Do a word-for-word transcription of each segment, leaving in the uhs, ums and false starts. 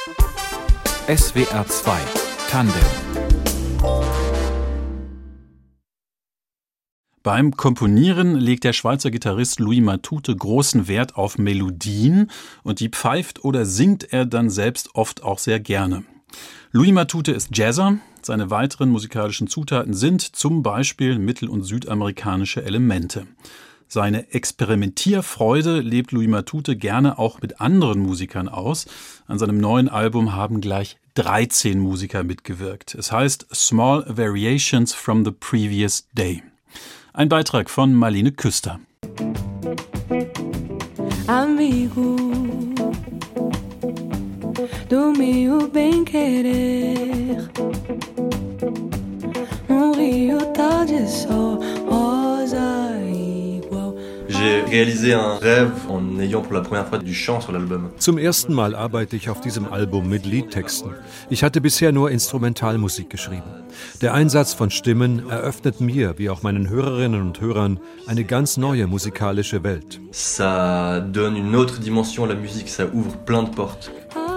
S W R zwei Tandem. Beim Komponieren legt der Schweizer Gitarrist Louis Matute großen Wert auf Melodien und die pfeift oder singt er dann selbst oft auch sehr gerne. Louis Matute ist Jazzer. Seine weiteren musikalischen Zutaten sind zum Beispiel mittel- und südamerikanische Elemente. Seine Experimentierfreude lebt Louis Matute gerne auch mit anderen Musikern aus. An seinem neuen Album haben gleich dreizehn Musiker mitgewirkt. Es heißt Small Variations from the Previous Day. Ein Beitrag von Marlene Küster. Amigo do meu bem-querer, um rio tal de sol, rosa igual. J'ai réalisé un rêve en ayant pour la première fois du chant sur l'album. Zum ersten Mal arbeite ich auf diesem Album mit Liedtexten. Ich hatte bisher nur Instrumentalmusik geschrieben. Der Einsatz von Stimmen eröffnet mir, wie auch meinen Hörerinnen und Hörern, eine ganz neue musikalische Welt. Ça donne une autre dimension à la musique, ça ouvre plein de portes.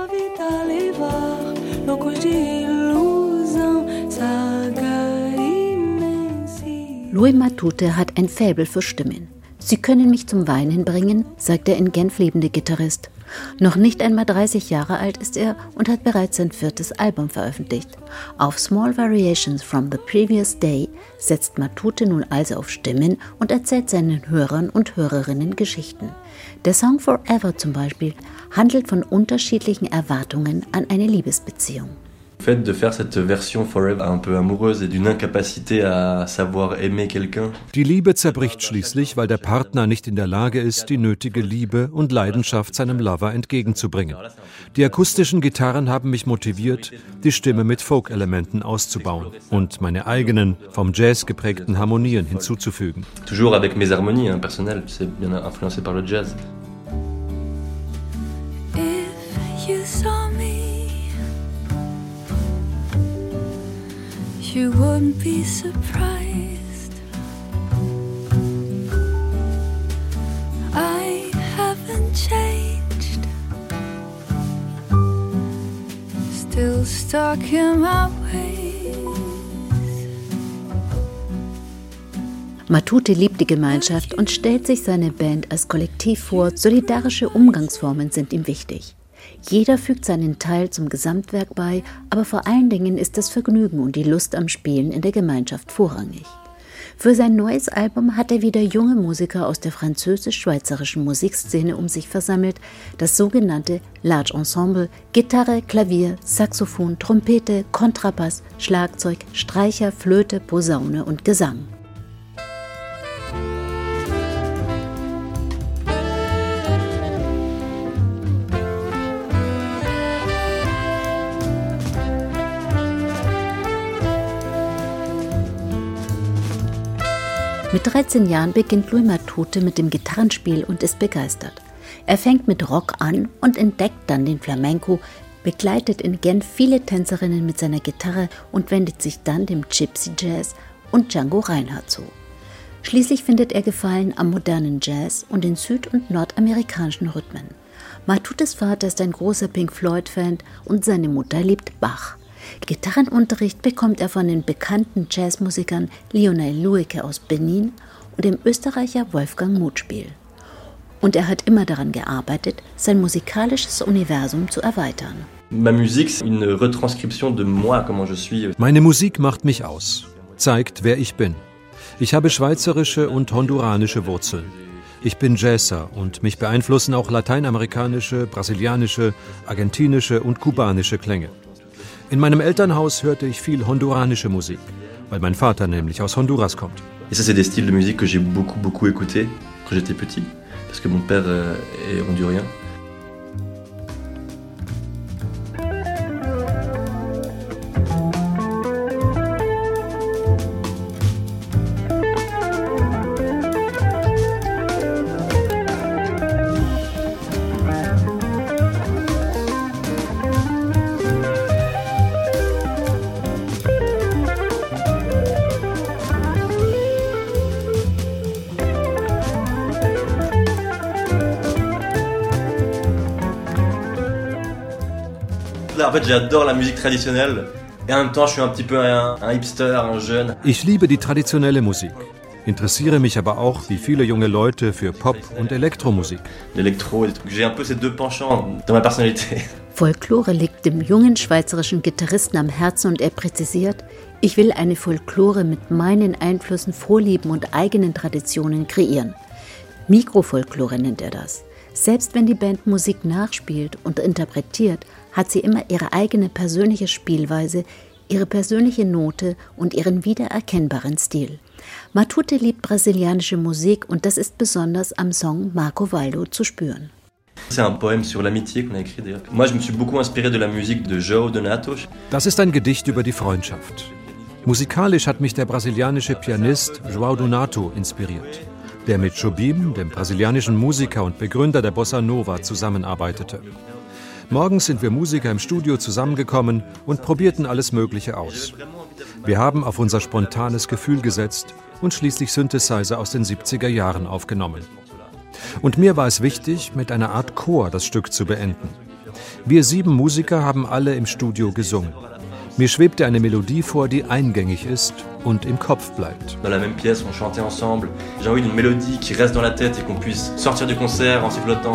Louis Matute hat ein Faible für Stimmen. Sie können mich zum Weinen bringen, sagt der in Genf lebende Gitarrist. Noch nicht einmal dreißig Jahre alt ist er und hat bereits sein viertes Album veröffentlicht. Auf Small Variations from the Previous Day setzt Matute nun also auf Stimmen und erzählt seinen Hörern und Hörerinnen Geschichten. Der Song Forever zum Beispiel handelt von unterschiedlichen Erwartungen an eine Liebesbeziehung. Le fait de faire cette version Forever un peu amoureuse et d'une incapacité à savoir aimer quelqu'un. Die Liebe zerbricht schließlich, weil der Partner nicht in der Lage ist, die nötige Liebe und Leidenschaft seinem Lover entgegenzubringen. Die akustischen Gitarren haben mich motiviert, die Stimme mit Folk-Elementen auszubauen und meine eigenen, vom Jazz geprägten Harmonien hinzuzufügen. Toujours avec mes harmonies hein, personnelles, c'est bien influencé par le jazz. If you saw me, you wouldn't be surprised. I haven't changed, still stuck in my ways. Matute liebt die Gemeinschaft und stellt sich seine Band als Kollektiv vor. Solidarische Umgangsformen sind ihm wichtig. Jeder fügt seinen Teil zum Gesamtwerk bei, aber vor allen Dingen ist das Vergnügen und die Lust am Spielen in der Gemeinschaft vorrangig. Für sein neues Album hat er wieder junge Musiker aus der französisch-schweizerischen Musikszene um sich versammelt, das sogenannte Large Ensemble, Gitarre, Klavier, Saxophon, Trompete, Kontrabass, Schlagzeug, Streicher, Flöte, Posaune und Gesang. Mit dreizehn Jahren beginnt Louis Matute mit dem Gitarrenspiel und ist begeistert. Er fängt mit Rock an und entdeckt dann den Flamenco, begleitet in Genf viele Tänzerinnen mit seiner Gitarre und wendet sich dann dem Gypsy Jazz und Django Reinhardt zu. Schließlich findet er Gefallen am modernen Jazz und den süd- und nordamerikanischen Rhythmen. Matutes Vater ist ein großer Pink Floyd-Fan und seine Mutter liebt Bach. Gitarrenunterricht bekommt er von den bekannten Jazzmusikern Lionel Loueke aus Benin und dem Österreicher Wolfgang Mutspiel. Und er hat immer daran gearbeitet, sein musikalisches Universum zu erweitern. Ma musique, c'est une retranscription de moi, comment je suis. Meine Musik macht mich aus, zeigt, wer ich bin. Ich habe schweizerische und honduranische Wurzeln. Ich bin Jazzer und mich beeinflussen auch lateinamerikanische, brasilianische, argentinische und kubanische Klänge. In meinem Elternhaus hörte ich viel honduranische Musik, weil mein Vater nämlich aus Honduras kommt. Et ça, c'est des styles de musique que j'ai beaucoup, beaucoup écouté quand j'étais petit, parce que mon père est hondurien. Là, en fait, j'adore la musique traditionnelle. Et en même temps, je suis un petit peu un, un hipster, un jeune. Ich liebe die traditionelle Musik, interessiere mich aber auch, wie viele junge Leute, für Pop- und Elektromusik. L'électro, j'ai un peu ces deux penchants dans ma personnalité. Folklore liegt dem jungen schweizerischen Gitarristen am Herzen und er präzisiert, ich will eine Folklore mit meinen Einflüssen, Vorlieben und eigenen Traditionen kreieren. Mikrofolklore nennt er das. Selbst wenn die Band Musik nachspielt und interpretiert, hat sie immer ihre eigene persönliche Spielweise, ihre persönliche Note und ihren wiedererkennbaren Stil. Matute liebt brasilianische Musik und das ist besonders am Song Marco Waldo zu spüren. C'est un poème sur l'amitié qu'on a écrit d'ailleurs. Moi, je me suis beaucoup inspiré de la musique de João Donato. Das ist ein Gedicht über die Freundschaft. Musikalisch hat mich der brasilianische Pianist João Donato inspiriert, der mit Jobim, dem brasilianischen Musiker und Begründer der Bossa Nova, zusammenarbeitete. Morgens sind wir Musiker im Studio zusammengekommen und probierten alles Mögliche aus. Wir haben auf unser spontanes Gefühl gesetzt und schließlich Synthesizer aus den siebziger Jahren aufgenommen. Und mir war es wichtig, mit einer Art Chor das Stück zu beenden. Wir sieben Musiker haben alle im Studio gesungen. Mir schwebte eine Melodie vor, die eingängig ist und im Kopf bleibt. Dans la même pièce, on chantait ensemble. J'ai envie d'une mélodie qui reste dans la tête et qu'on puisse sortir du concert en sifflotant.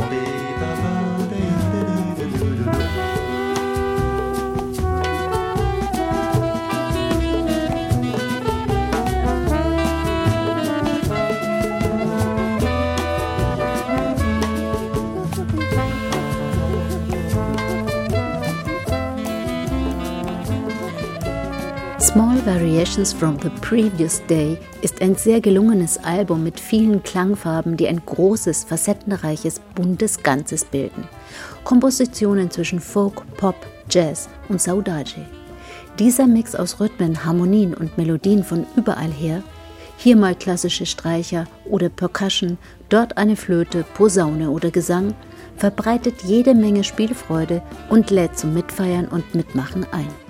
Small Variations from the Previous Day ist ein sehr gelungenes Album mit vielen Klangfarben, die ein großes, facettenreiches, buntes Ganzes bilden. Kompositionen zwischen Folk, Pop, Jazz und Saudade. Dieser Mix aus Rhythmen, Harmonien und Melodien von überall her, hier mal klassische Streicher oder Percussion, dort eine Flöte, Posaune oder Gesang, verbreitet jede Menge Spielfreude und lädt zum Mitfeiern und Mitmachen ein.